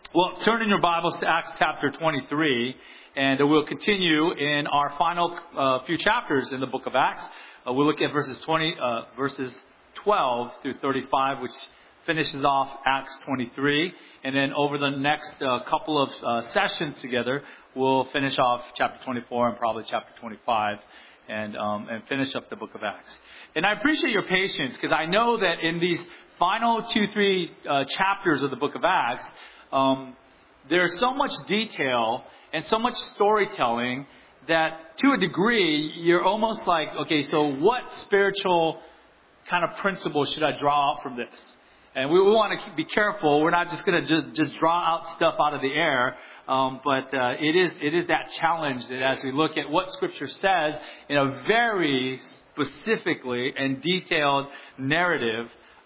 Well, turn in your Bibles to Acts chapter 23, and we'll continue in our final few chapters in the book of Acts. We'll look at verses 12 through 35, which finishes off Acts 23. And then over the next couple of sessions together, we'll finish off chapter 24 and probably chapter 25 and finish up the book of Acts. And I appreciate your patience because I know that in these final 2-3 chapters of the book of Acts, there's so much detail and so much storytelling that to a degree, you're almost like, okay, so what spiritual kind of principle should I draw out from this? And we want to be careful. We're not just going to just draw out stuff out of the air. But it is that challenge that as we look at what Scripture says in a very specifically and detailed narrative,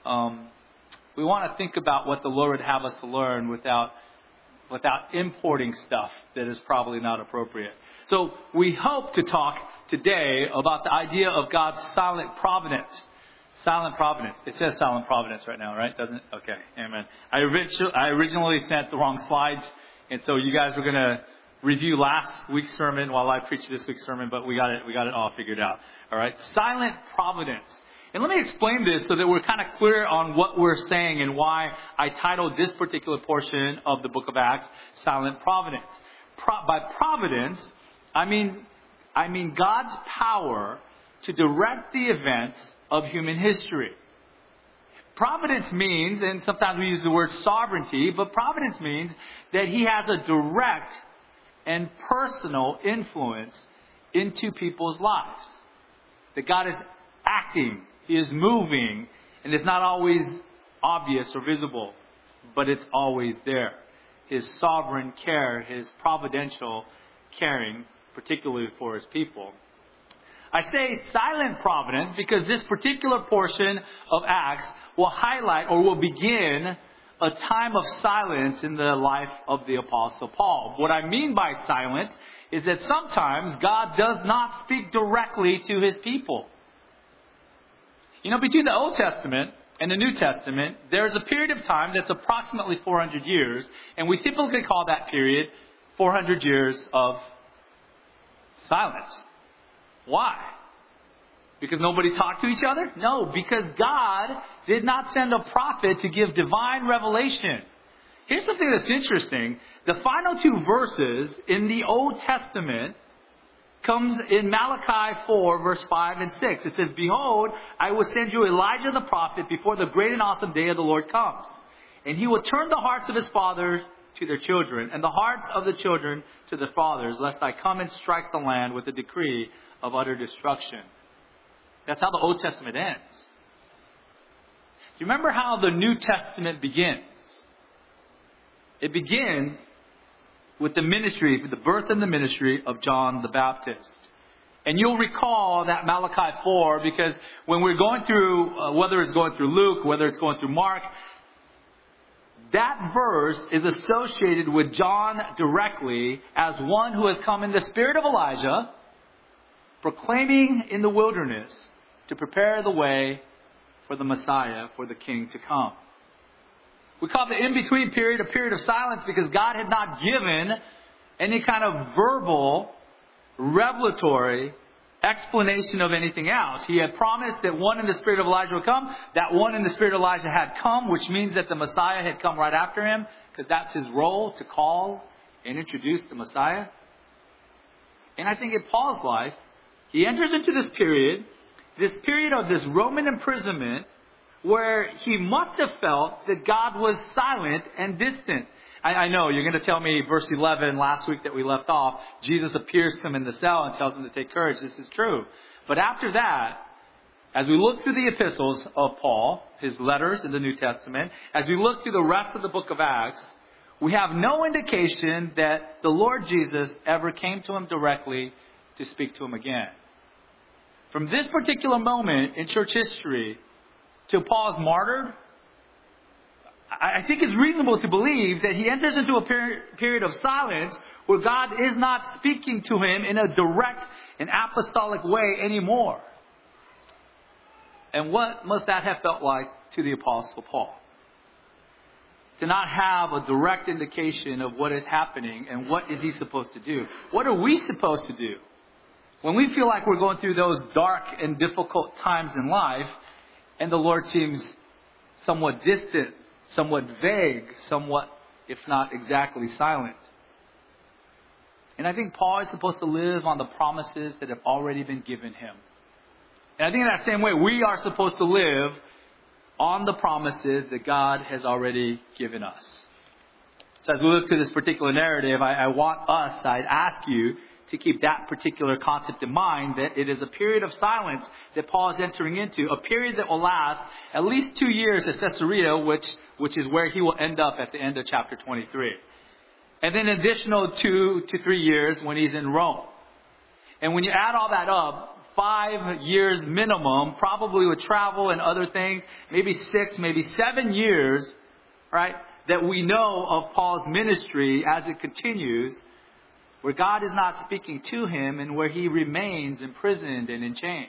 we want to think about what the Lord would have us to learn without importing stuff that is probably not appropriate. So we hope to talk today about the idea of God's silent providence. Silent providence. It says silent providence right now, right? Doesn't it? Okay. Amen. I originally sent the wrong slides, and so you guys were going to review last week's sermon while I preached this week's sermon, but we got it all figured out. All right. Silent providence. And let me explain this so that we're kind of clear on what we're saying and why I titled this particular portion of the book of Acts, Silent Providence. By providence, I mean God's power to direct the events of human history. Providence means, and sometimes we use the word sovereignty, but providence means that He has a direct and personal influence into people's lives. That God is acting, He is moving, and it's not always obvious or visible, but it's always there. His sovereign care, His providential caring, particularly for His people. I say silent providence because this particular portion of Acts will highlight or will begin a time of silence in the life of the Apostle Paul. What I mean by silent is that sometimes God does not speak directly to His people. You know, between the Old Testament and the New Testament, there's a period of time that's approximately 400 years, and we typically call that period 400 years of silence. Why? Because nobody talked to each other? No, because God did not send a prophet to give divine revelation. Here's something that's interesting. The final 2 verses in the Old Testament comes in Malachi 4, verse 5 and 6. It says, "Behold, I will send you Elijah the prophet before the great and awesome day of the Lord comes. And he will turn the hearts of his fathers to their children, and the hearts of the children to their fathers, lest I come and strike the land with a decree of utter destruction." That's how the Old Testament ends. Do you remember how the New Testament begins? It begins with the ministry, with the birth and the ministry of John the Baptist. And you'll recall that Malachi 4, because when we're going through, whether it's going through Luke, whether it's going through Mark, that verse is associated with John directly as one who has come in the spirit of Elijah, proclaiming in the wilderness to prepare the way for the Messiah, for the King to come. We call the in-between period a period of silence because God had not given any kind of verbal, revelatory explanation of anything else. He had promised that one in the spirit of Elijah would come. That one in the spirit of Elijah had come, which means that the Messiah had come right after him, because that's his role, to call and introduce the Messiah. And I think in Paul's life, he enters into this period of this Roman imprisonment, where he must have felt that God was silent and distant. I know, you're going to tell me verse 11 last week that we left off, Jesus appears to him in the cell and tells him to take courage. This is true. But after that, as we look through the epistles of Paul, his letters in the New Testament, as we look through the rest of the book of Acts, we have no indication that the Lord Jesus ever came to him directly to speak to him again. From this particular moment in church history till Paul is martyred, I think it's reasonable to believe that he enters into a period of silence where God is not speaking to him in a direct and apostolic way anymore. And what must that have felt like to the Apostle Paul? to not have a direct indication of what is happening and what is he supposed to do. What are we supposed to do? When we feel like we're going through those dark and difficult times in life, and the Lord seems somewhat distant, somewhat vague, somewhat, if not exactly, silent. And I think Paul is supposed to live on the promises that have already been given him. And I think in that same way, we are supposed to live on the promises that God has already given us. So as we look to this particular narrative, I'd ask you to keep that particular concept in mind, that it is a period of silence that Paul is entering into, a period that will last at least 2 years at Caesarea, which is where he will end up at the end of chapter 23. And then an additional 2 to 3 years when he's in Rome. And when you add all that up, 5 years minimum, probably with travel and other things, maybe 6, maybe 7 years, right, that we know of Paul's ministry as it continues, where God is not speaking to him and where he remains imprisoned and in chains.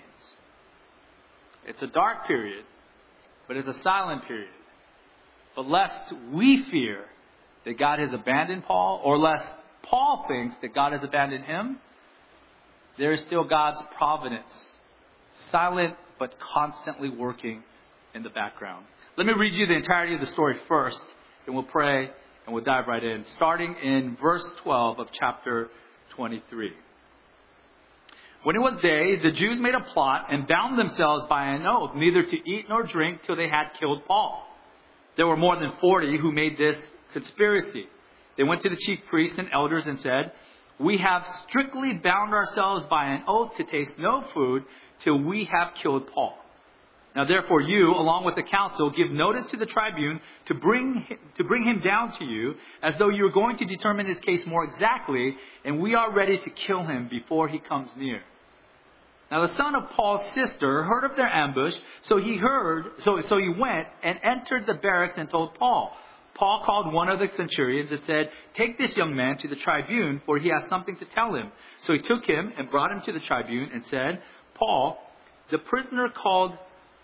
It's a dark period, but it's a silent period. But lest we fear that God has abandoned Paul, or lest Paul thinks that God has abandoned him, there is still God's providence, silent but constantly working in the background. Let me read you the entirety of the story first, and we'll pray and we'll dive right in, starting in verse 12 of chapter 23. When it was day, the Jews made a plot and bound themselves by an oath, neither to eat nor drink till they had killed Paul. There were more than 40 who made this conspiracy. They went to the chief priests and elders and said, "We have strictly bound ourselves by an oath to taste no food till we have killed Paul. Now therefore you, along with the council, give notice to the tribune to bring him down to you, as though you were going to determine his case more exactly, and we are ready to kill him before he comes near." Now the son of Paul's sister heard of their ambush, so he went and entered the barracks and told Paul. Paul called one of the centurions and said, "Take this young man to the tribune, for he has something to tell him." So he took him and brought him to the tribune and said, Paul the prisoner called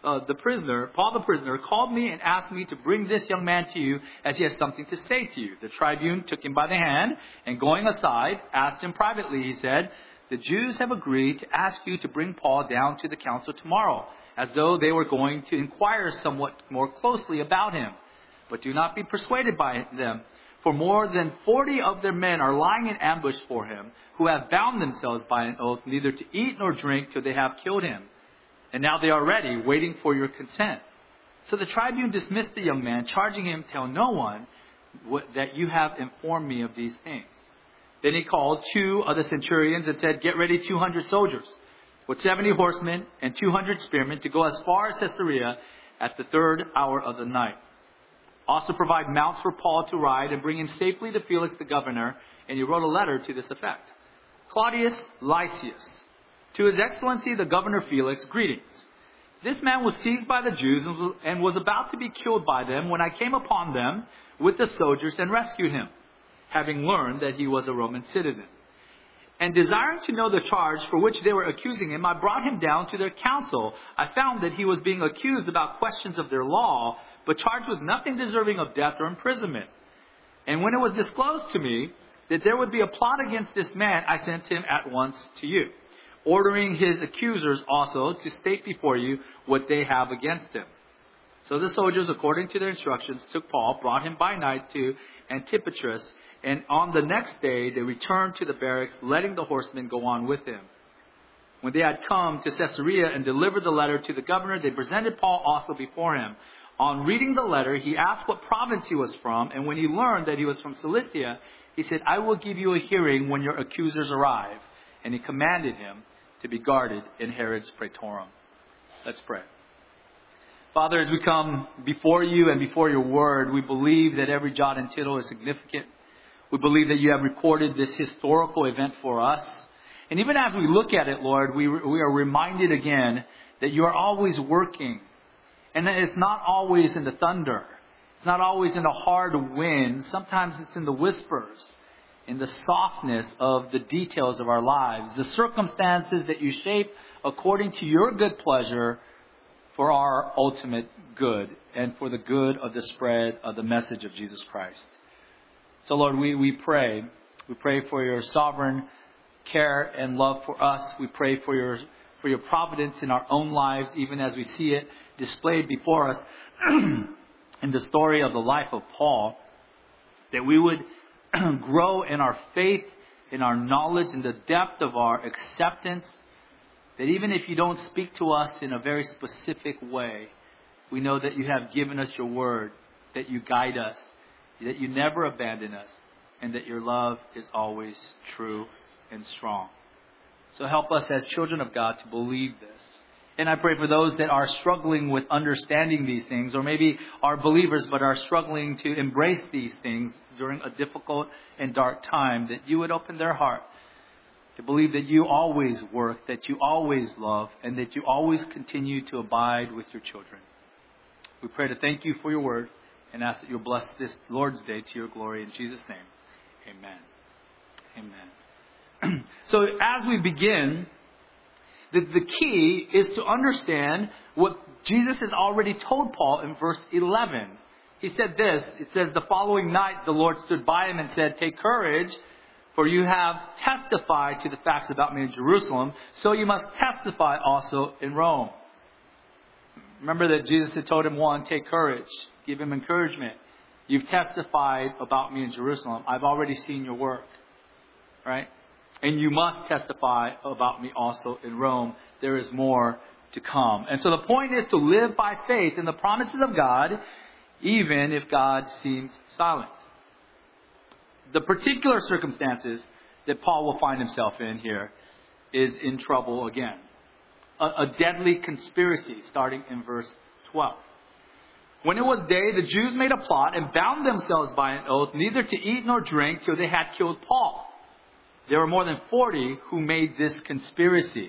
me and asked me to bring this young man to you, as he has something to say to you." The tribune took him by the hand and, going aside, asked him privately. He said, "The Jews have agreed to ask you to bring Paul down to the council tomorrow, as though they were going to inquire somewhat more closely about him. But do not be persuaded by them, for more than 40 of their men are lying in ambush for him, who have bound themselves by an oath neither to eat nor drink till they have killed him. And now they are ready, waiting for your consent." So the tribune dismissed the young man, charging him, "Tell no one that you have informed me of these things." Then he called 2 of the centurions and said, "Get ready 200 soldiers, with 70 horsemen and 200 spearmen, to go as far as Caesarea at the 3rd hour of the night. Also provide mounts for Paul to ride and bring him safely to Felix the governor." And he wrote a letter to this effect. "Claudius Lysias, to His Excellency the Governor Felix, greetings. This man was seized by the Jews and was about to be killed by them when I came upon them with the soldiers and rescued him, having learned that he was a Roman citizen. And desiring to know the charge for which they were accusing him, I brought him down to their council. I found that he was being accused about questions of their law, but charged with nothing deserving of death or imprisonment. And when it was disclosed to me that there would be a plot against this man, I sent him at once to you, ordering his accusers also to state before you what they have against him." So the soldiers, according to their instructions, took Paul, brought him by night to Antipatris, and on the next day they returned to the barracks, letting the horsemen go on with him. When they had come to Caesarea and delivered the letter to the governor, they presented Paul also before him. On reading the letter, he asked what province he was from, and when he learned that he was from Cilicia, he said, "I will give you a hearing when your accusers arrive." And he commanded him to be guarded in Herod's praetorium. Let's pray. Father, as we come before you and before your word, we believe that every jot and tittle is significant. We believe that you have recorded this historical event for us. And even as we look at it, Lord, we are reminded again that you are always working. And that it's not always in the thunder. It's not always in the hard wind. Sometimes it's in the whispers, in the softness of the details of our lives, the circumstances that you shape according to your good pleasure for our ultimate good and for the good of the spread of the message of Jesus Christ. So Lord, we pray. We pray for your sovereign care and love for us. We pray for your providence in our own lives, even as we see it displayed before us in the story of the life of Paul, that we would grow in our faith, in our knowledge, in the depth of our acceptance, that even if you don't speak to us in a very specific way, we know that you have given us your word, that you guide us, that you never abandon us, and that your love is always true and strong. So help us as children of God to believe this. And I pray for those that are struggling with understanding these things, or maybe are believers but are struggling to embrace these things during a difficult and dark time, that you would open their heart to believe that you always work, that you always love, and that you always continue to abide with your children. We pray to thank you for your word and ask that you'll bless this Lord's Day to your glory. In Jesus' name, amen. Amen. So as we begin, the key is to understand what Jesus has already told Paul in verse 11. He said this, it says, the following night the Lord stood by him and said, take courage, for you have testified to the facts about me in Jerusalem, so you must testify also in Rome. Remember that Jesus had told him, one, take courage, give him encouragement. You've testified about me in Jerusalem. I've already seen your work, right? And you must testify about me also in Rome. There is more to come. And so the point is to live by faith in the promises of God, even if God seems silent. The particular circumstances that Paul will find himself in here is in trouble again. A deadly conspiracy, starting in verse 12. When it was day, the Jews made a plot and bound themselves by an oath neither to eat nor drink till they had killed Paul. There were more than 40 who made this conspiracy.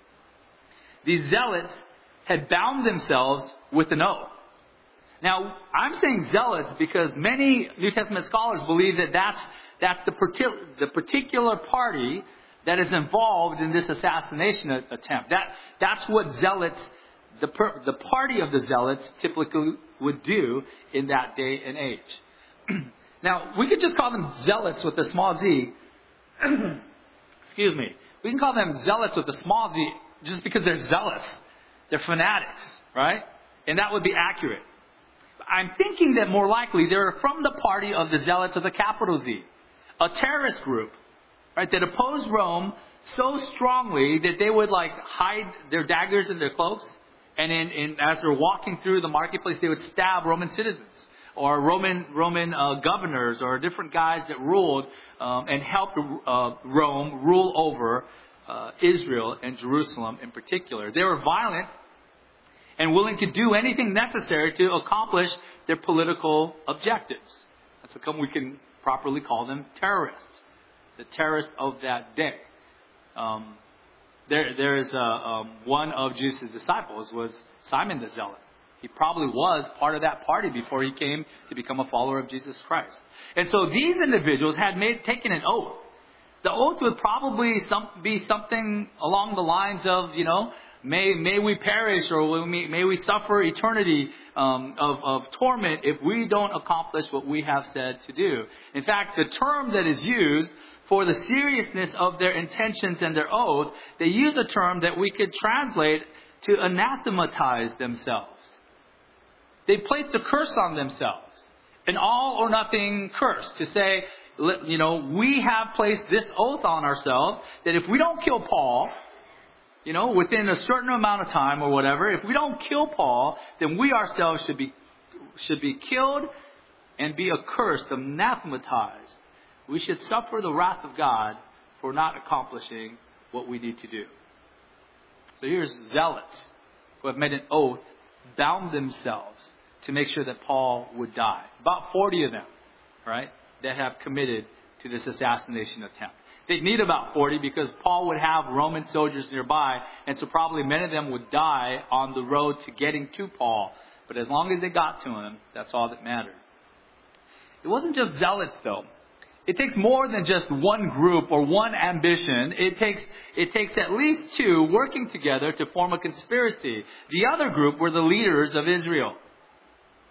These zealots had bound themselves with an oath. Now, I'm saying zealots because many New Testament scholars believe that that's the particular party that is involved in this assassination attempt. That's what zealots, the party of the zealots typically would do in that day and age. Now, we could just call them zealots with a small z. Excuse me. We can call them zealots with a small z just because they're zealous. They're fanatics, right? And that would be accurate. I'm thinking that more likely they're from the party of the zealots with a capital Z. A terrorist group, right, that opposed Rome so strongly that they would hide their daggers in their cloaks, and as they're walking through the marketplace, they would stab Roman citizens or Roman governors or different guys that ruled and helped Rome rule over Israel and Jerusalem in particular. They were violent and willing to do anything necessary to accomplish their political objectives. That's how we can properly call them terrorists. The terrorists of that day. There is one of Jesus' disciples was Simon the Zealot. He probably was part of that party before he came to become a follower of Jesus Christ. And so these individuals had taken an oath. The oath would probably be something along the lines of, may we perish or may we suffer eternity of torment if we don't accomplish what we have said to do. In fact, the term that is used for the seriousness of their intentions and their oath, they use a term that we could translate to anathematize themselves. They placed a curse on themselves, an all or nothing curse, to say, we have placed this oath on ourselves that if we don't kill Paul, within a certain amount of time or whatever, if we don't kill Paul, then we ourselves should be killed and be accursed, anathematized. We should suffer the wrath of God for not accomplishing what we need to do. So here's zealots who have made an oath, bound themselves to make sure that Paul would die. About 40 of them, right, that have committed to this assassination attempt. They'd need about 40 because Paul would have Roman soldiers nearby, and so probably many of them would die on the road to getting to Paul. But as long as they got to him, that's all that mattered. It wasn't just zealots, though. It takes more than just one group or one ambition. It takes at least two working together to form a conspiracy. The other group were the leaders of Israel.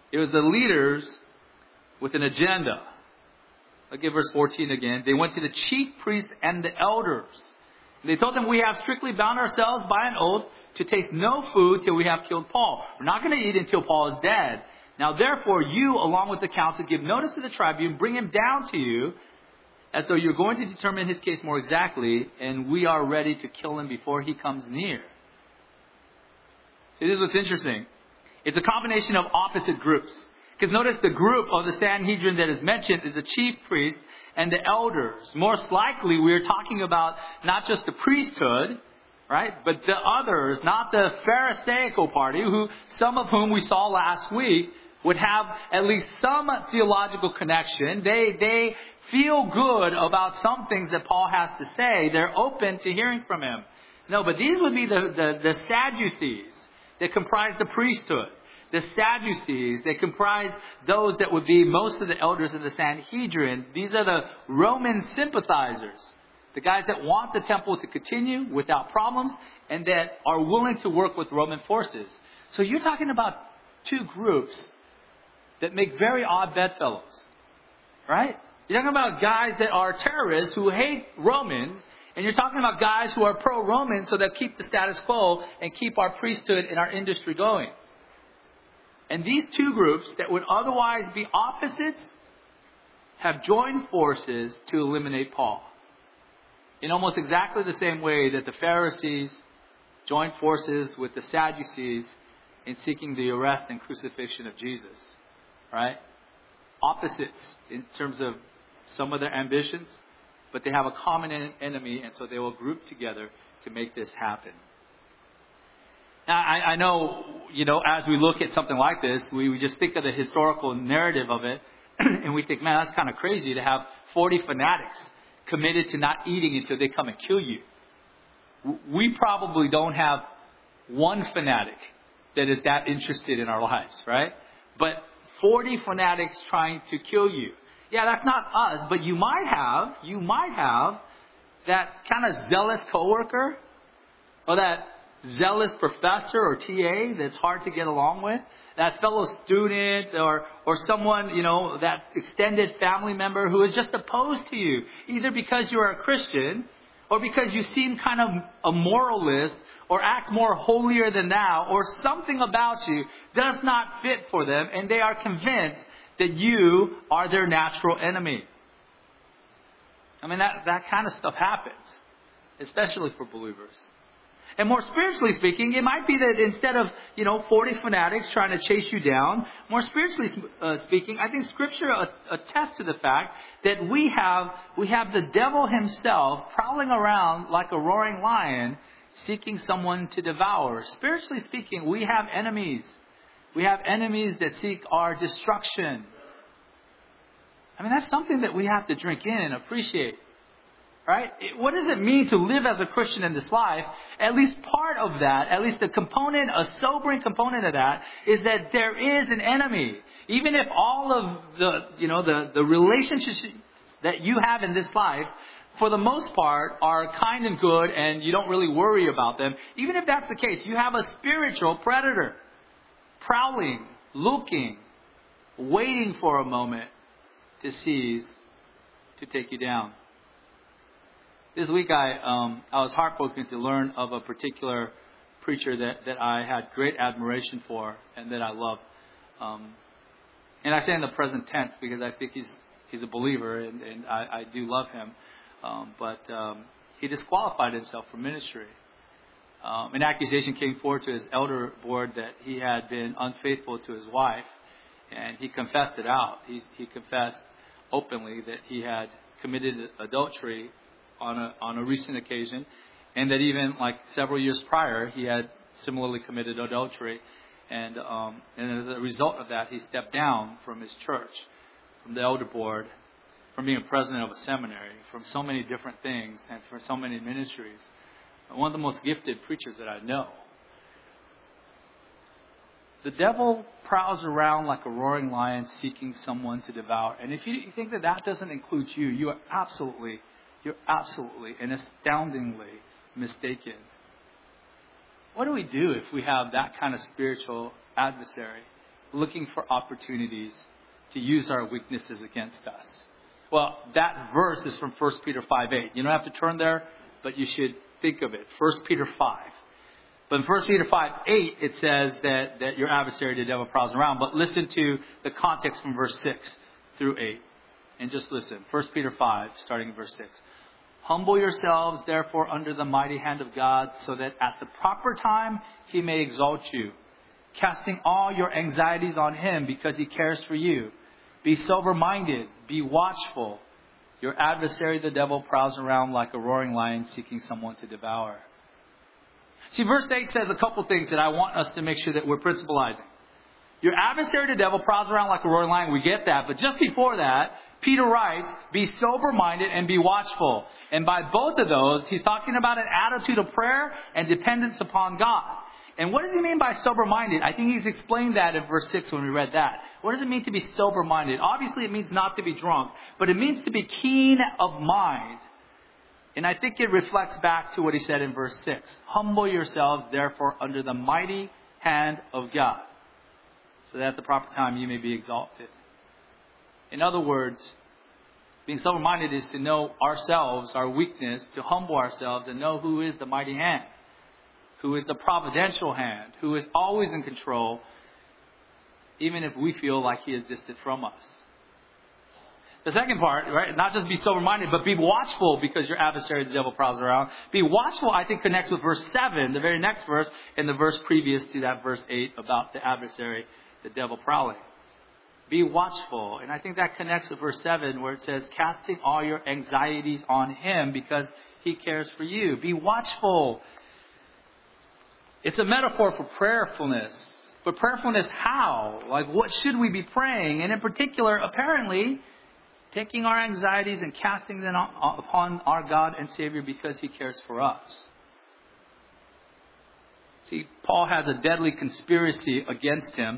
It was the leaders with an agenda. Look at verse 14 again. They went to the chief priests and the elders. And they told them, we have strictly bound ourselves by an oath to taste no food till we have killed Paul. We're not going to eat until Paul is dead. Now therefore you, along with the council, give notice to the tribune, bring him down to you, as though you're going to determine his case more exactly, and we are ready to kill him before he comes near. See, this is what's interesting. It's a combination of opposite groups. Because notice the group of the Sanhedrin that is mentioned is the chief priest and the elders. Most likely we are talking about not just the priesthood, right? But the others, not the Pharisaical party, some of whom we saw last week would have at least some theological connection. They feel good about some things that Paul has to say. They're open to hearing from him. No, but these would be the Sadducees that comprise the priesthood. The Sadducees, they comprise those that would be most of the elders of the Sanhedrin. These are the Roman sympathizers. The guys that want the temple to continue without problems and that are willing to work with Roman forces. So you're talking about two groups that make very odd bedfellows. Right? You're talking about guys that are terrorists who hate Romans. And you're talking about guys who are pro-Roman so that keep the status quo and keep our priesthood and our industry going. And these two groups that would otherwise be opposites have joined forces to eliminate Paul. In almost exactly the same way that the Pharisees joined forces with the Sadducees in seeking the arrest and crucifixion of Jesus. Right? Opposites in terms of some of their ambitions, but they have a common enemy, and so they will group together to make this happen. Now, I know, as we look at something like this, we just think of the historical narrative of it, and we think, man, that's kind of crazy to have 40 fanatics committed to not eating until they come and kill you. We probably don't have one fanatic that is that interested in our lives, right? But 40 fanatics trying to kill you. Yeah, that's not us, but you might have that kind of zealous coworker or that zealous professor or TA that's hard to get along with, that fellow student or someone, that extended family member who is just opposed to you, either because you are a Christian or because you seem kind of a moralist or act more holier than thou, or something about you does not fit for them, and they are convinced that you are their natural enemy. I mean, that kind of stuff happens, especially for believers. And more spiritually speaking, it might be that instead of, 40 fanatics trying to chase you down, more spiritually speaking, I think Scripture attests to the fact that we have the devil himself prowling around like a roaring lion, seeking someone to devour. Spiritually speaking, we have enemies. We have enemies that seek our destruction. I mean, that's something that we have to drink in and appreciate. Right? What does it mean to live as a Christian in this life? At least part of that, at least a sobering component of that, is that there is an enemy. Even if all of the relationships that you have in this life, for the most part, are kind and good and you don't really worry about them. Even if that's the case, you have a spiritual predator prowling, looking, waiting for a moment to seize, to take you down. This week I was heartbroken to learn of a particular preacher that I had great admiration for and that I love. And I say in the present tense because I think he's a believer and I do love him. But he disqualified himself from ministry. An accusation came forward to his elder board that he had been unfaithful to his wife, and he confessed it out. He confessed openly that he had committed adultery on a recent occasion, and that even like several years prior he had similarly committed adultery, and as a result of that he stepped down from his church, from the elder board, from being a president of a seminary, from so many different things and for so many ministries. One of the most gifted preachers that I know. The devil prowls around like a roaring lion seeking someone to devour. And if you think that doesn't include you, you're absolutely and astoundingly mistaken. What do we do if we have that kind of spiritual adversary looking for opportunities to use our weaknesses against us. Well, that verse is from 1 Peter 5:8. You don't have to turn there, but you should think of it. 1 Peter 5. But in 1 Peter 5:8, it says that your adversary, the devil, prowls around. But listen to the context from verse 6 through 8. And just listen. 1 Peter 5, starting in verse 6. Humble yourselves, therefore, under the mighty hand of God, so that at the proper time He may exalt you, casting all your anxieties on Him because He cares for you. Be sober-minded, be watchful. Your adversary, the devil, prowls around like a roaring lion seeking someone to devour. See, verse 8 says a couple things that I want us to make sure that we're principalizing. Your adversary, the devil, prowls around like a roaring lion. We get that. But just before that, Peter writes, be sober-minded and be watchful. And by both of those, he's talking about an attitude of prayer and dependence upon God. And what does he mean by sober-minded? I think he's explained that in verse 6 when we read that. What does it mean to be sober-minded? Obviously, it means not to be drunk, but it means to be keen of mind. And I think it reflects back to what he said in verse 6. Humble yourselves, therefore, under the mighty hand of God, so that at the proper time you may be exalted. In other words, being sober-minded is to know ourselves, our weakness, to humble ourselves and know who is the mighty hand, who is the providential hand, who is always in control, even if we feel like He is distant from us. The second part, right, not just be sober-minded, but be watchful because your adversary, the devil, prowls around. Be watchful, I think, connects with verse 7, the very next verse, and the verse previous to that, verse 8, about the adversary, the devil, prowling. Be watchful. And I think that connects with verse 7 where it says, casting all your anxieties on Him because He cares for you. Be watchful. It's a metaphor for prayerfulness. But prayerfulness how? Like, what should we be praying? And in particular, apparently, taking our anxieties and casting them upon our God and Savior because He cares for us. See, Paul has a deadly conspiracy against him.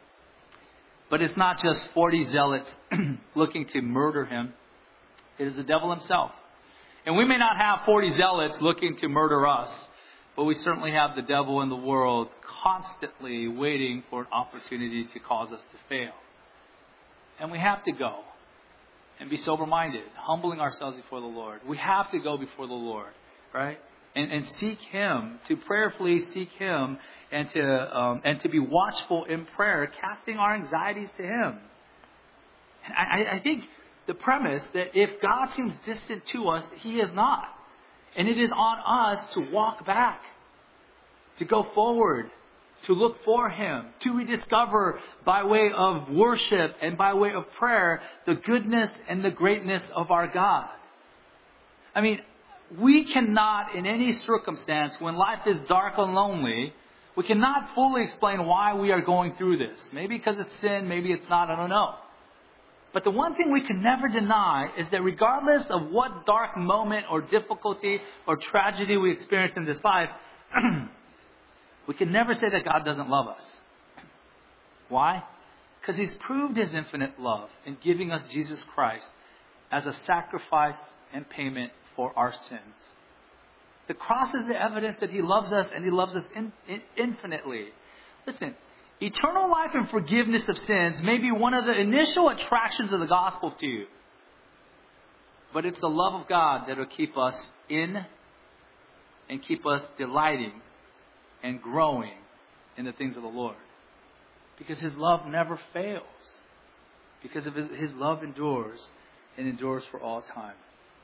But it's not just 40 zealots looking to murder him. It is the devil himself. And we may not have 40 zealots looking to murder us, but we certainly have the devil in the world constantly waiting for an opportunity to cause us to fail. And we have to go and be sober-minded, humbling ourselves before the Lord. We have to go before the Lord, right? And seek Him, to prayerfully seek Him, and to be watchful in prayer, casting our anxieties to Him. And I think the premise that if God seems distant to us, He is not. And it is on us to walk back, to go forward, to look for Him, to rediscover by way of worship and by way of prayer the goodness and the greatness of our God. I mean, we cannot, in any circumstance, when life is dark and lonely, we cannot fully explain why we are going through this. Maybe because it's sin, maybe it's not, I don't know. But the one thing we can never deny is that regardless of what dark moment or difficulty or tragedy we experience in this life, we can never say that God doesn't love us. Why? Because He's proved His infinite love in giving us Jesus Christ as a sacrifice and payment for our sins. The cross is the evidence that He loves us, and He loves us infinitely. Listen, eternal life and forgiveness of sins may be one of the initial attractions of the gospel to you. But it's the love of God that will keep us in and keep us delighting and growing in the things of the Lord. Because His love never fails. Because of His love endures and endures for all time.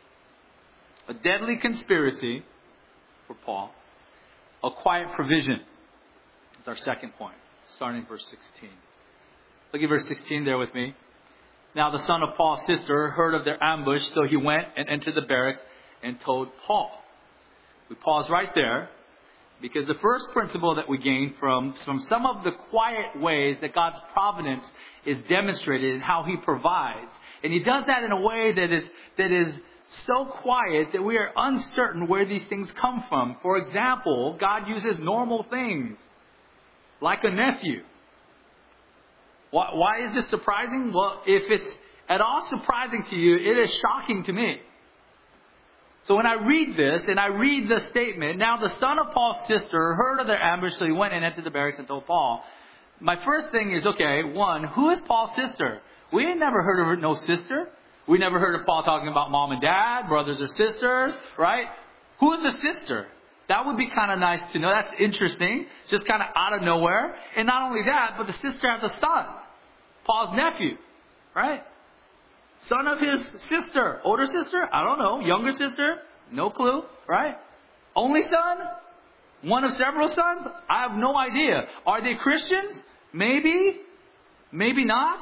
A deadly conspiracy for Paul. A quiet provision is our second point, starting verse 16. Look at verse 16 there with me. Now the son of Paul's sister heard of their ambush, so he went and entered the barracks and told Paul. We pause right there, because the first principle that we gain from some of the quiet ways that God's providence is demonstrated in how He provides. And He does that in a way that is so quiet that we are uncertain where these things come from. For example, God uses normal things, like a nephew. Why is this surprising? Well, if it's at all surprising to you, it is shocking to me. So when I read this, and I read the statement, now the son of Paul's sister heard of their ambush, so he went and entered the barracks and told Paul. my first thing is, okay, one, who is Paul's sister? We ain't never heard of her, no sister. We never heard of Paul talking about mom and dad, brothers or sisters, right? Who is a sister? That would be kind of nice to know. That's interesting. Just kind of out of nowhere. And not only that, but the sister has a son. Paul's nephew, right? Son of his sister. Older sister? I don't know. Younger sister? No clue, right? Only son? One of several sons? I have no idea. Are they Christians? Maybe. Maybe not.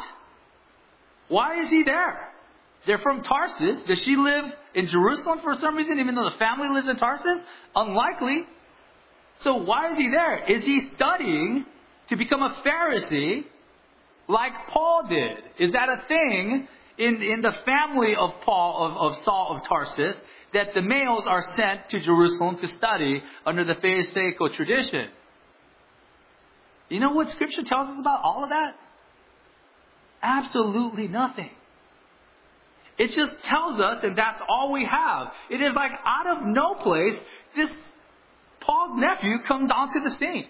Why is he there? They're from Tarsus. Does she live in Jerusalem for some reason, even though the family lives in Tarsus? Unlikely. So why is he there? Is he studying to become a Pharisee like Paul did? Is that a thing in the family of Paul, of Saul of Tarsus, that the males are sent to Jerusalem to study under the Pharisaical tradition? You know what Scripture tells us about all of that? Absolutely nothing. It just tells us, and that's all we have. It is like out of no place, this Paul's nephew comes onto the scene.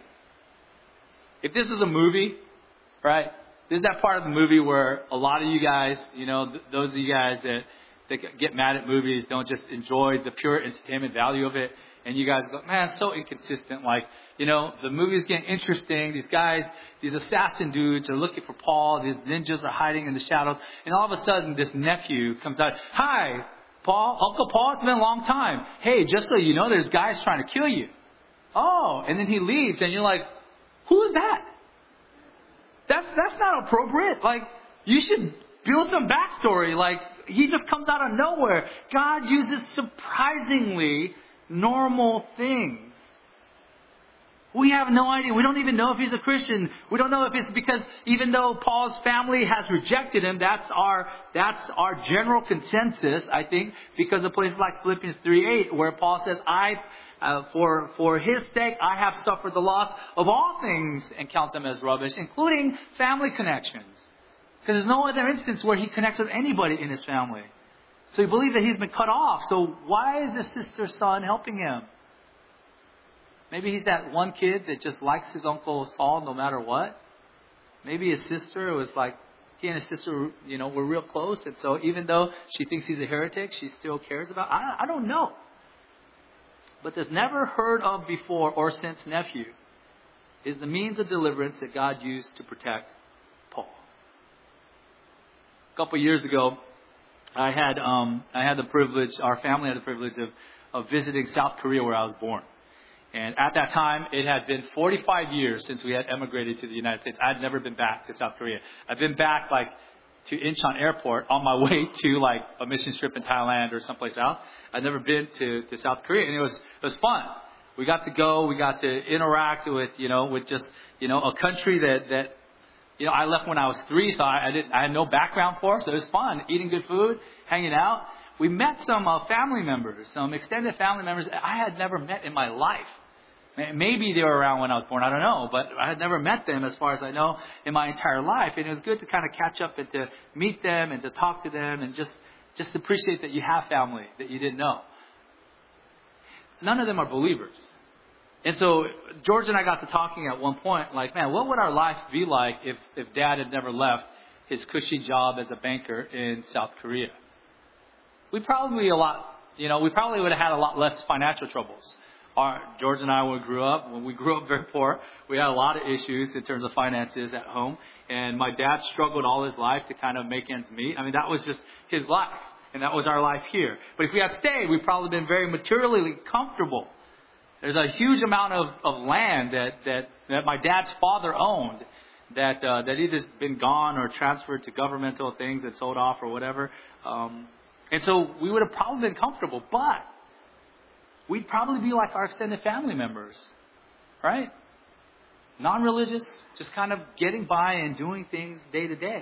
If this is a movie, right? This is that part of the movie where a lot of you guys, those of you guys that get mad at movies don't just enjoy the pure entertainment value of it. And you guys go, man, it's so inconsistent. Like, the movie's getting interesting. These guys, these assassin dudes are looking for Paul. These ninjas are hiding in the shadows. And all of a sudden, this nephew comes out. Hi, Paul, Uncle Paul, it's been a long time. Hey, just so you know, there's guys trying to kill you. Oh, and then he leaves and you're like, who is that? That's not appropriate. Like, you should build some backstory. Like, he just comes out of nowhere. God uses surprisingly normal things. We have no idea. We don't even know if he's a Christian. We don't know if it's because even though Paul's family has rejected him, that's our general consensus, I think, because of places like Philippians 3:8, where Paul says, for his sake, I have suffered the loss of all things and count them as rubbish, including family connections. Because there's no other instance where he connects with anybody in his family. So he believes that he's been cut off. So why is his sister's son helping him? Maybe he's that one kid that just likes his Uncle Saul no matter what. Maybe his sister was like, he and his sister, were real close. And so even though she thinks he's a heretic, she still cares about. I don't know. But this never heard of before or since nephew is the means of deliverance that God used to protect Paul. A couple years ago, I had the privilege, our family had the privilege of visiting South Korea where I was born. And at that time, it had been 45 years since we had emigrated to the United States. I had never been back to South Korea. I've been back to Incheon Airport on my way to a mission trip in Thailand or someplace else. I'd never been to South Korea, and it was fun. We got to go, we got to interact with just a country that I left when I was 3, so I had no background for, so it was fun, eating good food, hanging out. We met some family members, some extended family members that I had never met in my life. Maybe they were around when I was born, I don't know, but I had never met them as far as I know in my entire life. And it was good to kind of catch up and to meet them and to talk to them and just appreciate that you have family that you didn't know. None of them are believers. And so George and I got to talking at one point, like, man, what would our life be like if Dad had never left his cushy job as a banker in South Korea? We probably would have had a lot less financial troubles. George and I, when we grew up very poor, we had a lot of issues in terms of finances at home. And my dad struggled all his life to kind of make ends meet. I mean, that was just his life. And that was our life here. But if we had stayed, we'd probably been very materially comfortable. There's a huge amount of land that my dad's father owned that either been gone or transferred to governmental things and sold off or whatever. And so we would have probably been comfortable, but we'd probably be like our extended family members, right? Non-religious, just kind of getting by and doing things day to day.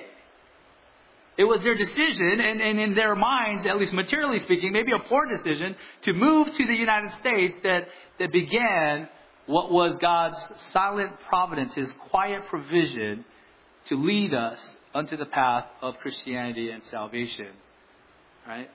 It was their decision, and in their minds, at least materially speaking, maybe a poor decision, to move to the United States that began what was God's silent providence, His quiet provision to lead us unto the path of Christianity and salvation. Right?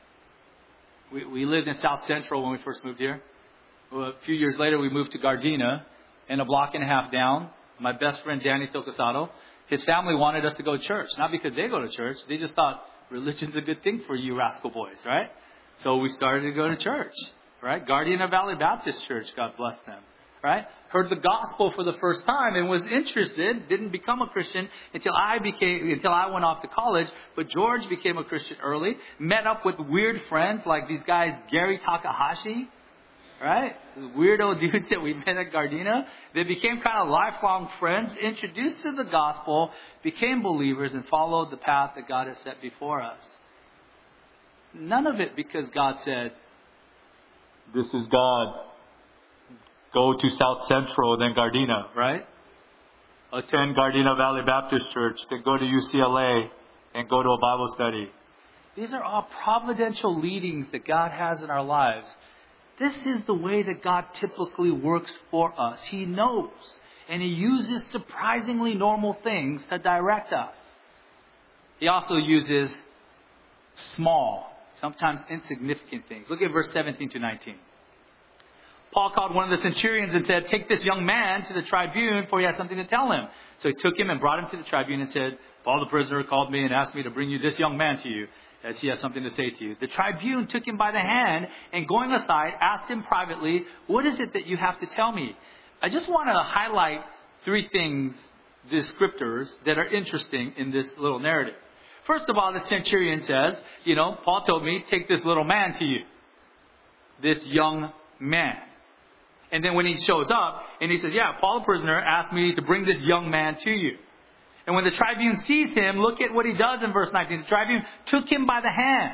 We lived in South Central when we first moved here. A few years later, we moved to Gardena, and a block and a half down my best friend Danny Tokusato, his family wanted us to go to church. Not because they go to church. They just thought religion's a good thing for you rascal boys, right? So we started to go to church, right? Gardena Valley Baptist Church, God bless them, right? Heard the gospel for the first time and was interested. Didn't become a Christian until I went off to college. But George became a Christian early. Met up with weird friends like these guys, Gary Takahashi, right? These weirdo dudes that we met at Gardena. They became kind of lifelong friends, introduced to the gospel, became believers, and followed the path that God has set before us. None of it because God said, this is God. Go to South Central, then Gardena, right? Attend Gardena Valley Baptist Church, then go to UCLA and go to a Bible study. These are all providential leadings that God has in our lives. This is the way that God typically works for us. He knows. And He uses surprisingly normal things to direct us. He also uses small, sometimes insignificant things. Look at verse 17 to 19. Paul called one of the centurions and said, take this young man to the tribune, for he has something to tell him. So he took him and brought him to the tribune and said, Paul the prisoner called me and asked me to bring you this young man to you, as he has something to say to you. The tribune took him by the hand and going aside, asked him privately, what is it that you have to tell me? I just want to highlight three things, descriptors, that are interesting in this little narrative. First of all, the centurion says, Paul told me, take this little man to you. This young man. And then when he shows up and he says, yeah, Paul the prisoner asked me to bring this young man to you. And when the tribune sees him, look at what he does in verse 19. The tribune took him by the hand.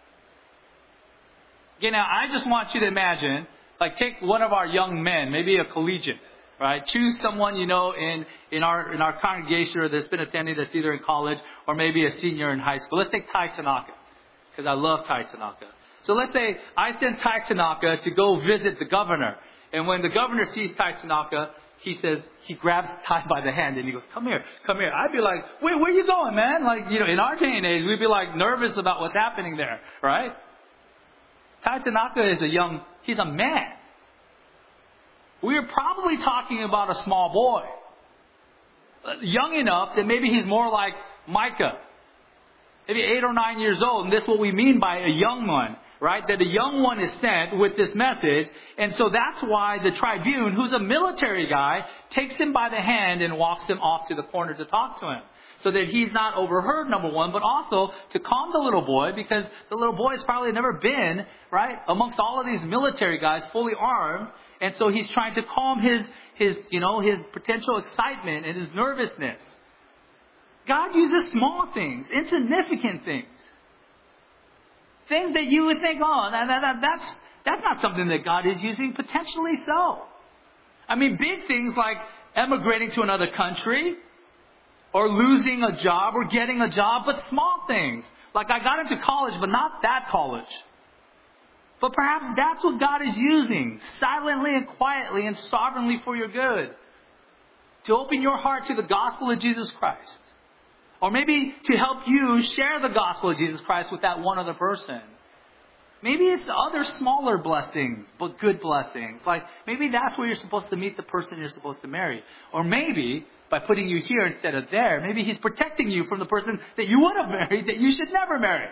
Okay, now I just want you to imagine, take one of our young men, maybe a collegiate, right? Choose someone, in our congregation or that's been attending that's either in college or maybe a senior in high school. Let's take Tai Tanaka, because I love Tai Tanaka. So let's say I send Tai Tanaka to go visit the governor. And when the governor sees Tai Tanaka, he grabs Tai by the hand and he goes, come here. I'd be like, wait, where are you going, man? In our day and age, we'd be nervous about what's happening there, right? Tai Tanaka he's a man. We are probably talking about a small boy. Young enough that maybe he's more like Micah. Maybe 8 or 9 years old. And this is what we mean by a young one. Right? That a young one is sent with this message. And so that's why the tribune, who's a military guy, takes him by the hand and walks him off to the corner to talk to him. So that he's not overheard, number one, but also to calm the little boy, because the little boy has probably never been, right, amongst all of these military guys fully armed. And so he's trying to calm his potential excitement and his nervousness. God uses small things, insignificant things. Things that you would think, that's not something that God is using. Potentially so. I mean, big things like emigrating to another country or losing a job or getting a job, but small things. Like I got into college, but not that college. But perhaps that's what God is using, silently and quietly and sovereignly for your good. To open your heart to the gospel of Jesus Christ. Or maybe to help you share the gospel of Jesus Christ with that one other person. Maybe it's other smaller blessings, but good blessings. Maybe that's where you're supposed to meet the person you're supposed to marry. Or maybe by putting you here instead of there, maybe He's protecting you from the person that you would have married that you should never marry.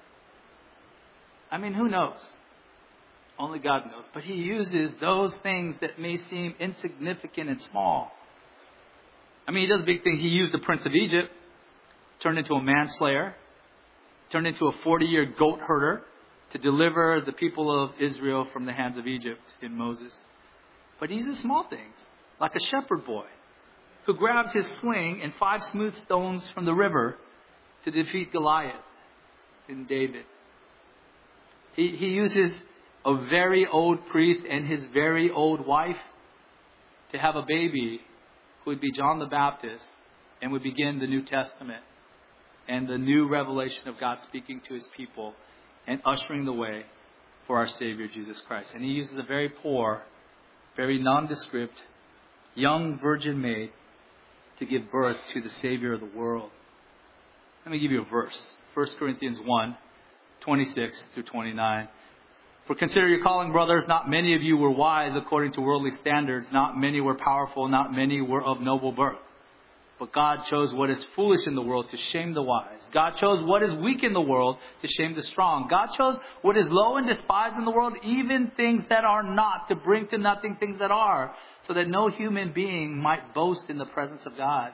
I mean, who knows? Only God knows. But He uses those things that may seem insignificant and small. I mean, He does big things. He used the Prince of Egypt. Turned into a manslayer, turned into a 40-year goat herder to deliver the people of Israel from the hands of Egypt in Moses. But He uses small things, like a shepherd boy who grabs his sling and 5 smooth stones from the river to defeat Goliath in David. He uses a very old priest and his very old wife to have a baby who would be John the Baptist and would begin the New Testament. And the new revelation of God speaking to His people and ushering the way for our Savior, Jesus Christ. And He uses a very poor, very nondescript, young virgin maid to give birth to the Savior of the world. Let me give you a verse. 1 Corinthians 1, 26 through 29. For consider your calling, brothers. Not many of you were wise according to worldly standards. Not many were powerful. Not many were of noble birth. But God chose what is foolish in the world to shame the wise. God chose what is weak in the world to shame the strong. God chose what is low and despised in the world, even things that are not, to bring to nothing things that are, so that no human being might boast in the presence of God.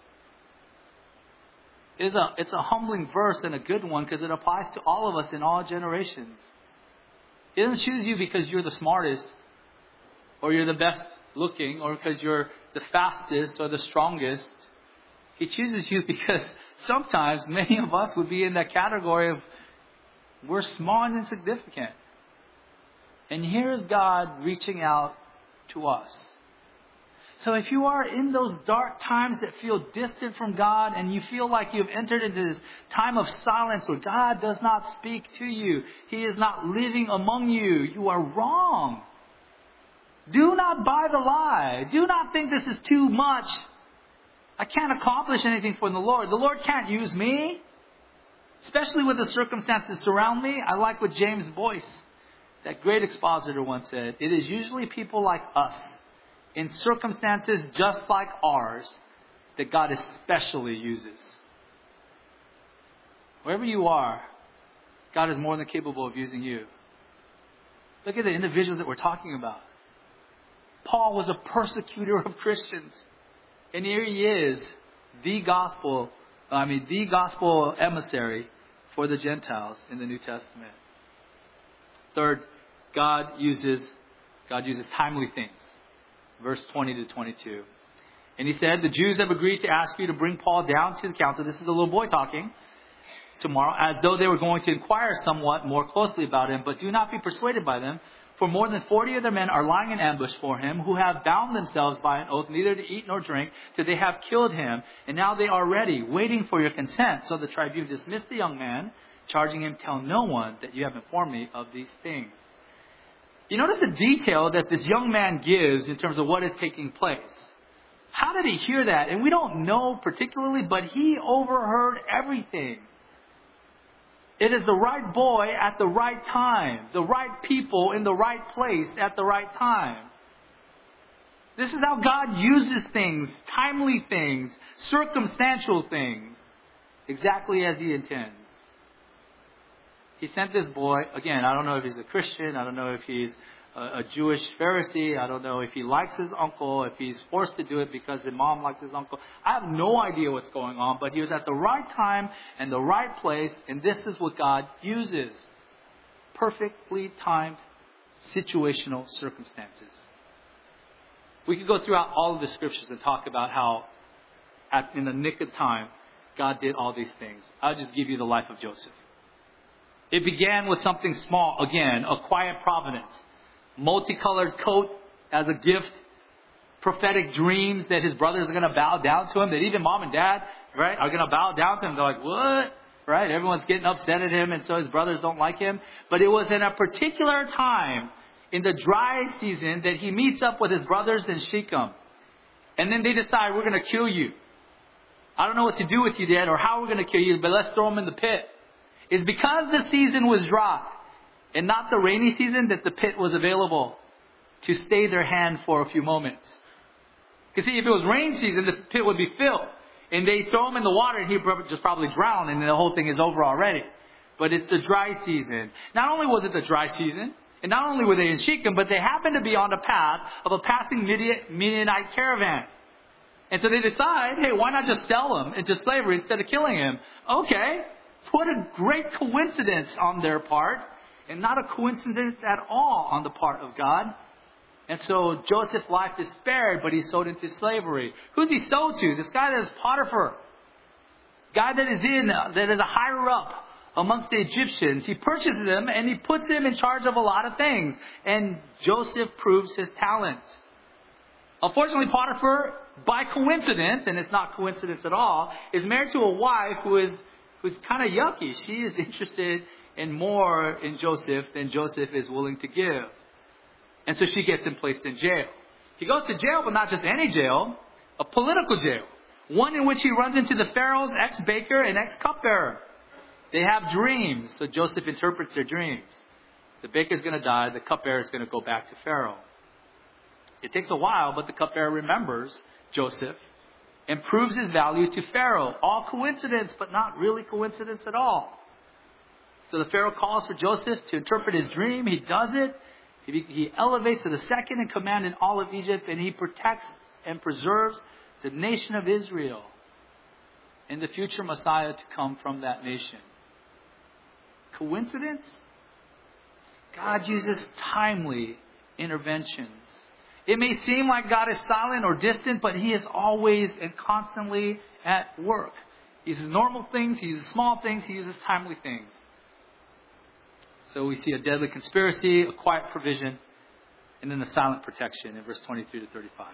It's a humbling verse and a good one because it applies to all of us in all generations. He doesn't choose you because you're the smartest or you're the best looking or because you're the fastest or the strongest. He chooses you because sometimes many of us would be in that category of we're small and insignificant. And here's God reaching out to us. So if you are in those dark times that feel distant from God and you feel like you've entered into this time of silence where God does not speak to you, He is not living among you, you are wrong. Do not buy the lie. Do not think this is too much. I can't accomplish anything for the Lord. The Lord can't use me. Especially with the circumstances surround me. I like what James Boyce, that great expositor, once said. It is usually people like us, in circumstances just like ours, that God especially uses. Wherever you are, God is more than capable of using you. Look at the individuals that we're talking about. Paul was a persecutor of Christians. And here he is, the gospel emissary for the Gentiles in the New Testament. Third, God uses timely things. Verse 20 to 22. And he said, the Jews have agreed to ask you to bring Paul down to the council. This is the little boy talking. Tomorrow, as though they were going to inquire somewhat more closely about him, but do not be persuaded by them. For more than 40 of their men are lying in ambush for him, who have bound themselves by an oath neither to eat nor drink, till they have killed him. And now they are ready, waiting for your consent. So the tribune dismissed the young man, charging him, tell no one that you have informed me of these things. You notice the detail that this young man gives in terms of what is taking place. How did he hear that? And we don't know particularly, but he overheard everything. It is the right boy at the right time. The right people in the right place at the right time. This is how God uses things, timely things, circumstantial things, exactly as He intends. He sent this boy, again, I don't know if he's a Christian, I don't know if he's a Jewish Pharisee, I don't know if he likes his uncle, if he's forced to do it because his mom likes his uncle. I have no idea what's going on, but he was at the right time and the right place, and this is what God uses. Perfectly timed situational circumstances. We could go throughout all of the scriptures and talk about how in the nick of time, God did all these things. I'll just give you the life of Joseph. It began with something small, again, a quiet providence. Multicolored coat as a gift. Prophetic dreams that his brothers are going to bow down to him. That even mom and dad, right, are going to bow down to him. They're like, what? Right? Everyone's getting upset at him, and so his brothers don't like him. But it was in a particular time, in the dry season, that he meets up with his brothers in Shechem. And then they decide, we're going to kill you. I don't know what to do with you, Dad, or how we're going to kill you, but let's throw him in the pit. It's because the season was dry and not the rainy season that the pit was available to stay their hand for a few moments. Because see, if it was rain season, the pit would be filled. And they throw him in the water and he'd just probably drown and the whole thing is over already. But it's the dry season. Not only was it the dry season, and not only were they in Shechem, but they happened to be on the path of a passing Midianite caravan. And so they decide, hey, why not just sell him into slavery instead of killing him? Okay. What a great coincidence on their part, and not a coincidence at all on the part of God. And so Joseph's life is spared, but he's sold into slavery. Who's he sold to? This guy that is Potiphar. Guy that is a higher up amongst the Egyptians. He purchases him and he puts him in charge of a lot of things. And Joseph proves his talents. Unfortunately, Potiphar, by coincidence, and it's not coincidence at all, is married to a wife who's kind of yucky. She is interested in more in Joseph than Joseph is willing to give. And so she gets him placed in jail. He goes to jail, but not just any jail, a political jail. One in which he runs into the Pharaoh's ex-baker and ex-cupbearer. They have dreams, so Joseph interprets their dreams. The baker's going to die. The cupbearer is going to go back to Pharaoh. It takes a while, but the cupbearer remembers Joseph and proves his value to Pharaoh. All coincidence, but not really coincidence at all. So the Pharaoh calls for Joseph to interpret his dream. He does it. He elevates to the second in command in all of Egypt, and he protects and preserves the nation of Israel and the future Messiah to come from that nation. Coincidence? God uses timely interventions. It may seem like God is silent or distant, but He is always and constantly at work. He uses normal things, He uses small things, He uses timely things. So we see a deadly conspiracy, a quiet provision, and then the silent protection in verse 23 to 35.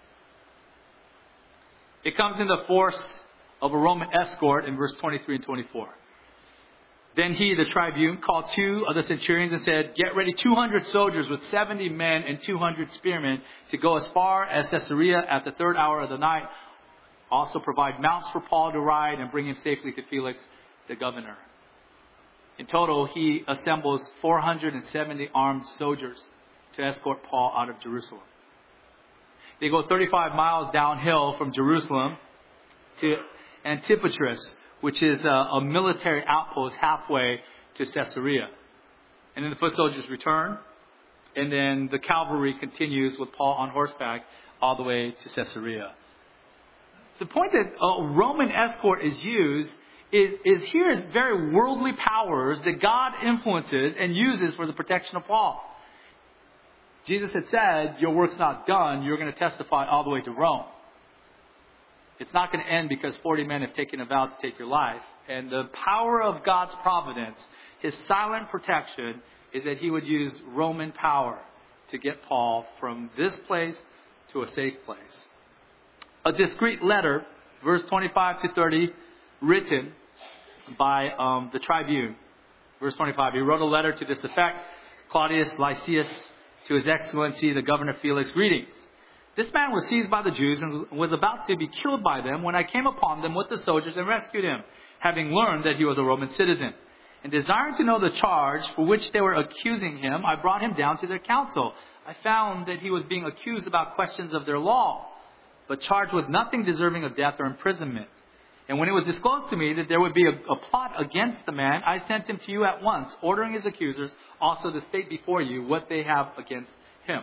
It comes in the force of a Roman escort in verse 23 and 24. Then he, the tribune, called 2 of the centurions and said, "Get ready 200 soldiers with 70 men and 200 spearmen to go as far as Caesarea at the 3rd hour of the night. Also provide mounts for Paul to ride and bring him safely to Felix, the governor." In total, he assembles 470 armed soldiers to escort Paul out of Jerusalem. They go 35 miles downhill from Jerusalem to Antipatris, which is a military outpost halfway to Caesarea. And then the foot soldiers return, and then the cavalry continues with Paul on horseback all the way to Caesarea. The point that a Roman escort is used is here is very worldly powers that God influences and uses for the protection of Paul. Jesus had said, "Your work's not done. You're going to testify all the way to Rome." It's not going to end because 40 men have taken a vow to take your life. And the power of God's providence, His silent protection, is that He would use Roman power to get Paul from this place to a safe place. A discreet letter, verse 25 to 30, written by the tribune. Verse 25, he wrote a letter to this effect: "Claudius Lysias, to His Excellency the Governor Felix, greetings. This man was seized by the Jews and was about to be killed by them when I came upon them with the soldiers and rescued him, having learned that he was a Roman citizen. And desiring to know the charge for which they were accusing him, I brought him down to their council. I found that he was being accused about questions of their law, but charged with nothing deserving of death or imprisonment. And when it was disclosed to me that there would be a plot against the man, I sent him to you at once, ordering his accusers also to state before you what they have against him."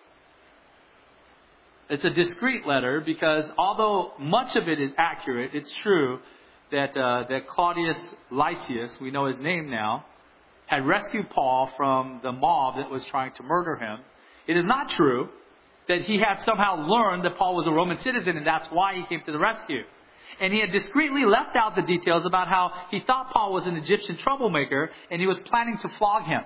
It's a discreet letter because although much of it is accurate, it's true that Claudius Lysias, we know his name now, had rescued Paul from the mob that was trying to murder him. It is not true that he had somehow learned that Paul was a Roman citizen and that's why he came to the rescue. And he had discreetly left out the details about how he thought Paul was an Egyptian troublemaker and he was planning to flog him.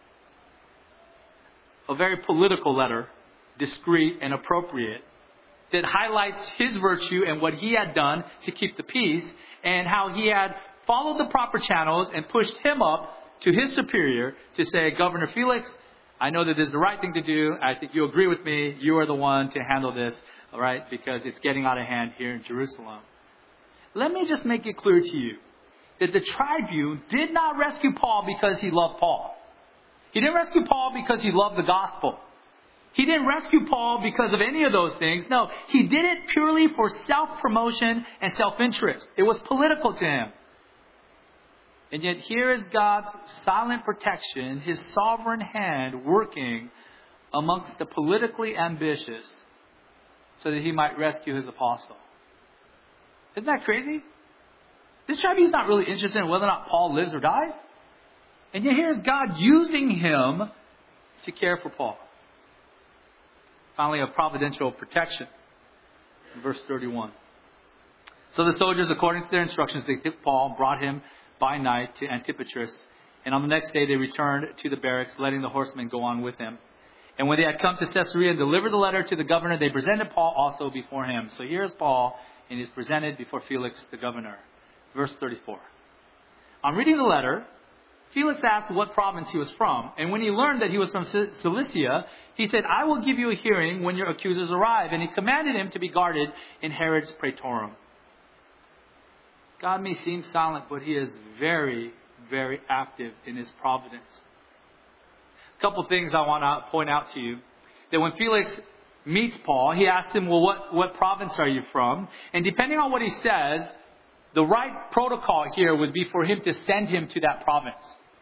A very political letter, discreet and appropriate, that highlights his virtue and what he had done to keep the peace and how he had followed the proper channels and pushed him up to his superior to say, "Governor Felix, I know that this is the right thing to do. I think you agree with me. You are the one to handle this, all right, because it's getting out of hand here in Jerusalem." Let me just make it clear to you that the tribune did not rescue Paul because he loved Paul. He didn't rescue Paul because he loved the gospel. He didn't rescue Paul because of any of those things. No, he did it purely for self-promotion and self-interest. It was political to him. And yet here is God's silent protection, His sovereign hand working amongst the politically ambitious so that He might rescue His apostle. Isn't that crazy? This tribune is not really interested in whether or not Paul lives or dies. And yet here's God using him to care for Paul. Finally, a providential protection. In verse 31. "So the soldiers, according to their instructions, they took Paul and brought him by night to Antipatris. And on the next day they returned to the barracks, letting the horsemen go on with him. And when they had come to Caesarea and delivered the letter to the governor, they presented Paul also before him." So here's Paul, and he's presented before Felix the governor. Verse 34. "On reading the letter, Felix asked what province he was from. And when he learned that he was from Cilicia, he said, 'I will give you a hearing when your accusers arrive.' And he commanded him to be guarded in Herod's praetorium." God may seem silent, but He is very, very active in His providence. couple things I want to point out to you. That when Felix meets Paul, he asks him, well, what province are you from? And depending on what he says, the right protocol here would be for him to send him to that province.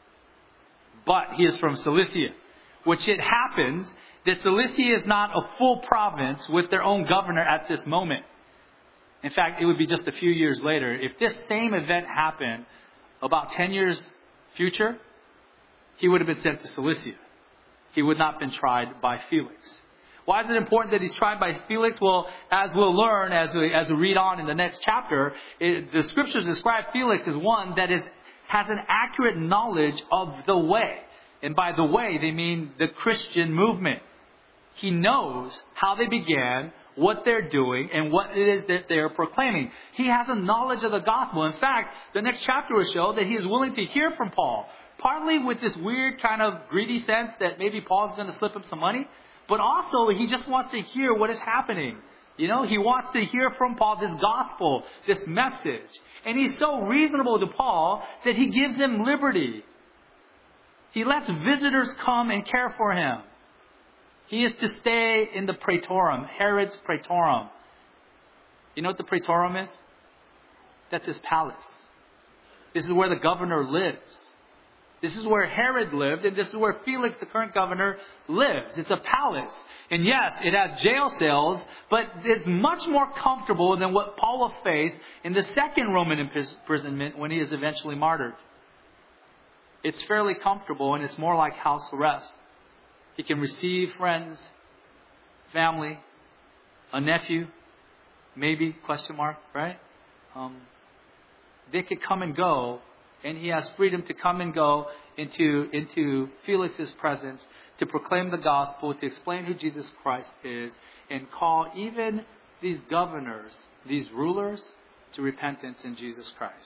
But he is from Cilicia, which it happens that Cilicia is not a full province with their own governor at this moment. In fact, it would be just a few years later. If this same event happened about 10 years future, he would have been sent to Cilicia. He would not have been tried by Felix. Why is it important that he's tried by Felix? Well, as we'll learn as we read on in the next chapter, the scriptures describe Felix as one that has an accurate knowledge of the way. And by the way, they mean the Christian movement. He knows how they began, what they're doing, and what it is that they're proclaiming. He has a knowledge of the gospel. In fact, the next chapter will show that he is willing to hear from Paul. Partly with this weird kind of greedy sense that maybe Paul's going to slip him some money. But also, he just wants to hear what is happening. He wants to hear from Paul this gospel, this message. And he's so reasonable to Paul that he gives him liberty. He lets visitors come and care for him. He is to stay in the Praetorium, Herod's Praetorium. You know what the Praetorium is? That's his palace. This is where the governor lives. This is where Herod lived, and this is where Felix, the current governor, lives. It's a palace. And yes, it has jail cells, but it's much more comfortable than what Paul will face in the second Roman imprisonment when he is eventually martyred. It's fairly comfortable, and it's more like house arrest. He can receive friends, family, a nephew, maybe, right? They could come and go, and he has freedom to come and go into Felix's presence to proclaim the gospel, to explain who Jesus Christ is, and call even these governors, these rulers, to repentance in Jesus Christ.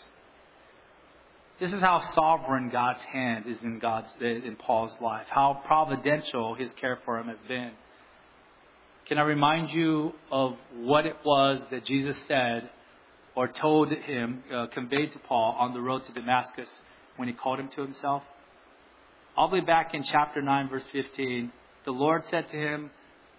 This is how sovereign God's hand is in Paul's life. How providential his care for him has been. Can I remind you of what it was that Jesus said or told him, conveyed to Paul on the road to Damascus when he called him to himself? All the way back in chapter 9, verse 15, the Lord said to him,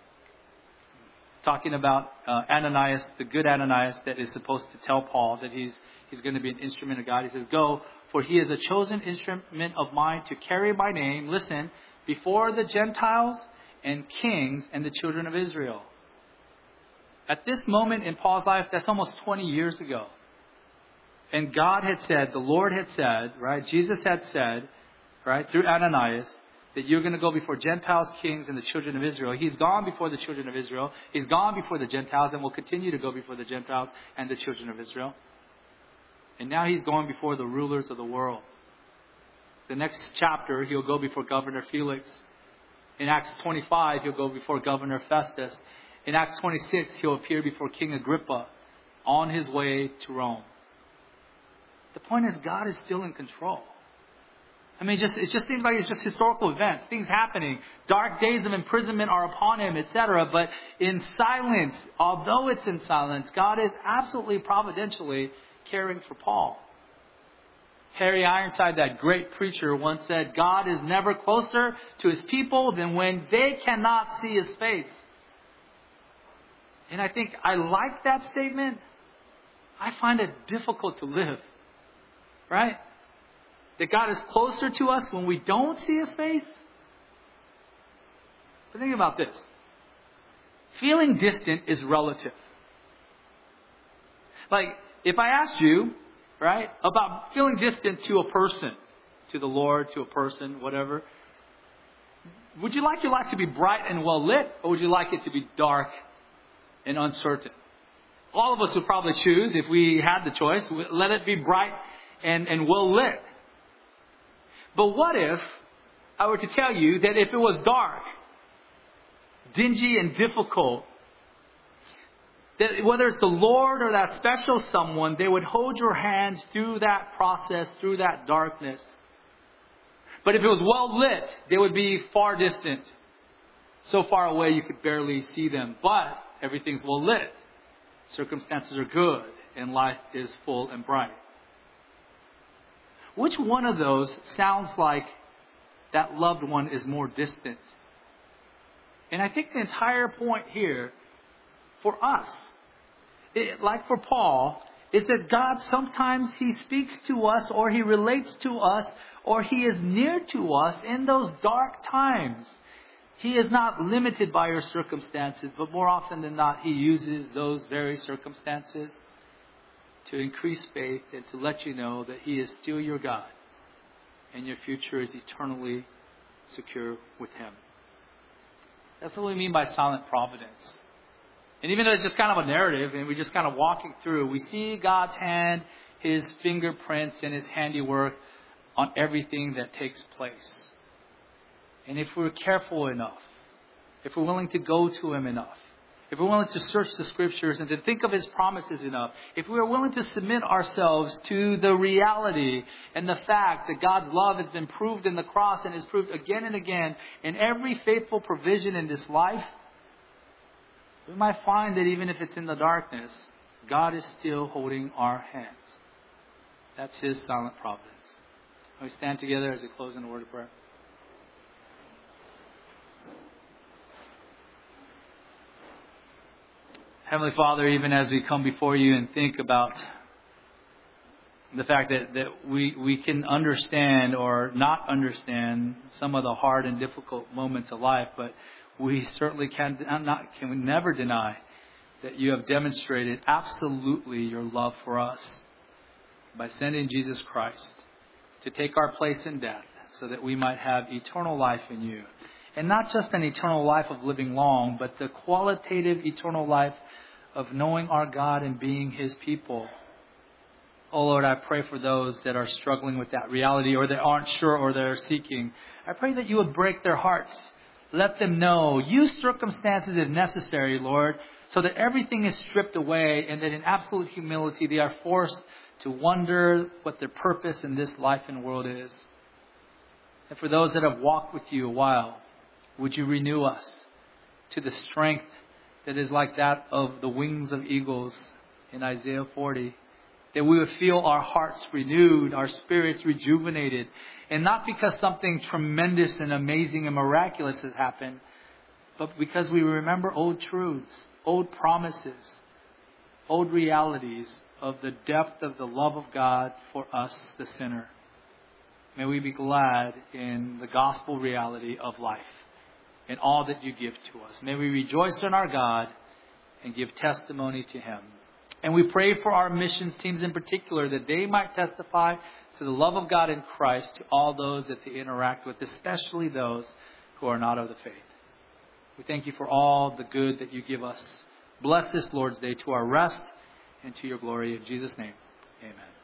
talking about Ananias, the good Ananias that is supposed to tell Paul that he's going to be an instrument of God. He says, go, for he is a chosen instrument of mine to carry my name, listen, before the Gentiles and kings and the children of Israel. At this moment in Paul's life, that's almost 20 years ago. And God had said, the Lord had said, right, Jesus had said, right, through Ananias, that you're going to go before Gentiles, kings, and the children of Israel. He's gone before the children of Israel. He's gone before the Gentiles and will continue to go before the Gentiles and the children of Israel. And now he's going before the rulers of the world. The next chapter, he'll go before Governor Felix. In Acts 25, he'll go before Governor Festus. In Acts 26, he'll appear before King Agrippa on his way to Rome. The point is, God is still in control. I mean, it just seems like it's just historical events, things happening. Dark days of imprisonment are upon him, etc. But in silence, although it's in silence, God is absolutely providentially caring for Paul. Harry Ironside, that great preacher, once said, God is never closer to his people than when they cannot see his face. And I think I like that statement. I find it difficult to live. Right? That God is closer to us when we don't see his face. But think about this. Feeling distant is relative. Like, if I asked you, right, about feeling distant to a person, to the Lord, to a person, whatever, would you like your life to be bright and well lit, or would you like it to be dark and uncertain? All of us would probably choose, if we had the choice, let it be bright and well lit. But what if I were to tell you that if it was dark, dingy and difficult, that whether it's the Lord or that special someone, they would hold your hands through that process, through that darkness. But if it was well lit, they would be far distant. So far away you could barely see them. But everything's well lit. Circumstances are good and life is full and bright. Which one of those sounds like that loved one is more distant. And I think the entire point here for us, like for Paul, is that God sometimes He speaks to us, or He relates to us, or He is near to us in those dark times. He is not limited by your circumstances, but more often than not, He uses those very circumstances to increase faith and to let you know that He is still your God and your future is eternally secure with Him. That's what we mean by silent providence. And even though it's just kind of a narrative and we're just kind of walking through, we see God's hand, His fingerprints, and His handiwork on everything that takes place. And if we're careful enough, if we're willing to go to Him enough, if we're willing to search the Scriptures and to think of His promises enough, if we are willing to submit ourselves to the reality and the fact that God's love has been proved in the cross and is proved again and again in every faithful provision in this life, we might find that even if it's in the darkness, God is still holding our hands. That's His silent providence. We stand together as we close in a word of prayer. Heavenly Father, even as we come before You and think about the fact that we can understand or not understand some of the hard and difficult moments of life, but we certainly can never deny that You have demonstrated absolutely Your love for us by sending Jesus Christ to take our place in death so that we might have eternal life in You. And not just an eternal life of living long, but the qualitative eternal life of knowing our God and being His people. Oh Lord, I pray for those that are struggling with that reality, or that aren't sure, or that are seeking. I pray that You would break their hearts. Let them know. Use circumstances if necessary, Lord, so that everything is stripped away and that in absolute humility they are forced to wonder what their purpose in this life and world is. And for those that have walked with You a while, would You renew us to the strength that is like that of the wings of eagles in Isaiah 40. That we would feel our hearts renewed, our spirits rejuvenated. And not because something tremendous and amazing and miraculous has happened, but because we remember old truths, old promises, old realities of the depth of the love of God for us, the sinner. May we be glad in the gospel reality of life and all that You give to us. May we rejoice in our God and give testimony to Him. And we pray for our missions teams in particular, that they might testify to the love of God in Christ to all those that they interact with, especially those who are not of the faith. We thank You for all the good that You give us. Bless this Lord's Day to our rest and to Your glory. In Jesus' name, amen.